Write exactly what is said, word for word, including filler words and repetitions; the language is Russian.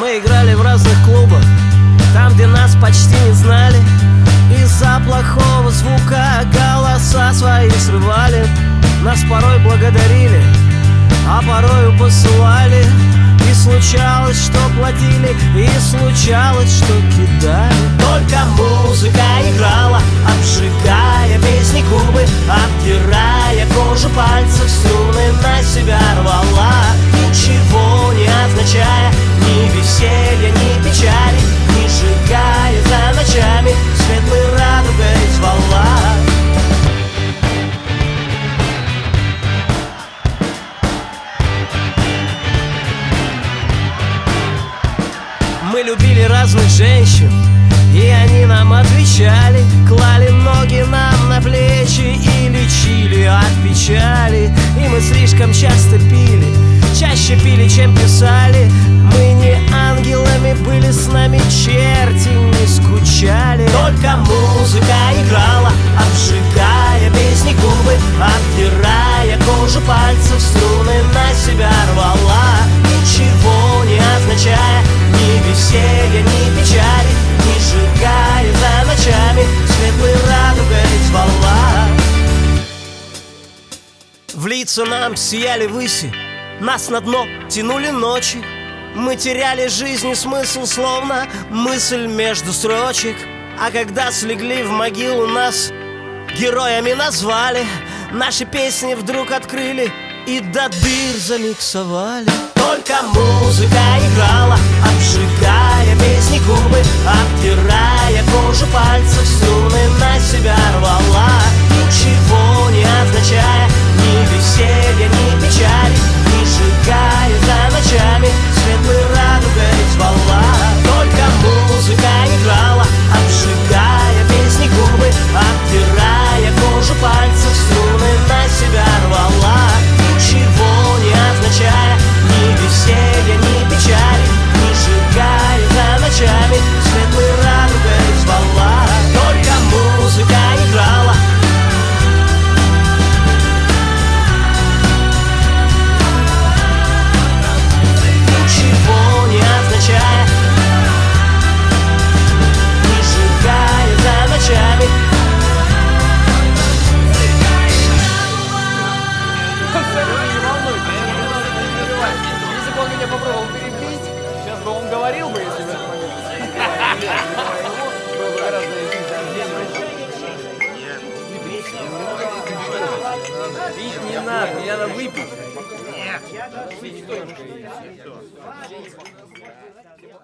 Мы играли в разных клубах, там, где нас почти не знали. Из-за плохого звука голоса свои срывали. Нас порой благодарили, а порою посылали. И случалось, что платили, и случалось, что кидали. Только музыка играла, обжигая песни губы, обдирая кожу пальцев, струны на себя рвала. Ничего не означая, ни веселья, ни печали, не сжигая за ночами, светлой радугой звала. Мы любили разных женщин, и они нам отвечали, клали ноги нам на плечи и лечили от печали. И мы слишком часто пили, чаще пили, чем писали. Мы не ангелами были, с нами черти не скучали. Только музыка играла, обжигая песни губы, обдирая кожу пальцев, струны на себя рвала. Ничего не означая, ни веселья, ни печали, не сжигая за ночами, светлой радугой звала. В лица нам сияли выси, нас на дно тянули ночи. Мы теряли жизнь и смысл, словно мысль между строчек. А когда слегли в могилу, нас героями назвали. Наши песни вдруг открыли и до дыр замиксовали. Только музыка играла, обжигая песни губы, обдирая кожу пальцев, струны на себя рвала. Ничего не означая, ни веселья, ни печали, не сжигая за ночами, светлой радугой звала. Только музыка играла, обжигая песни губы, обдирая кожу пальцев, струны на себя рвала. Ничего не означая, ни веселья, ни печали, не сжигая за ночами, светлой радугой звала. Только музыка играла. Ничего не означая, не сжигая за ночами. Если бы он меня попробовал перебить, сейчас бы он говорил бы, если бы это момент. Было бы гораздо Пить не надо, мне надо выпить. Нет.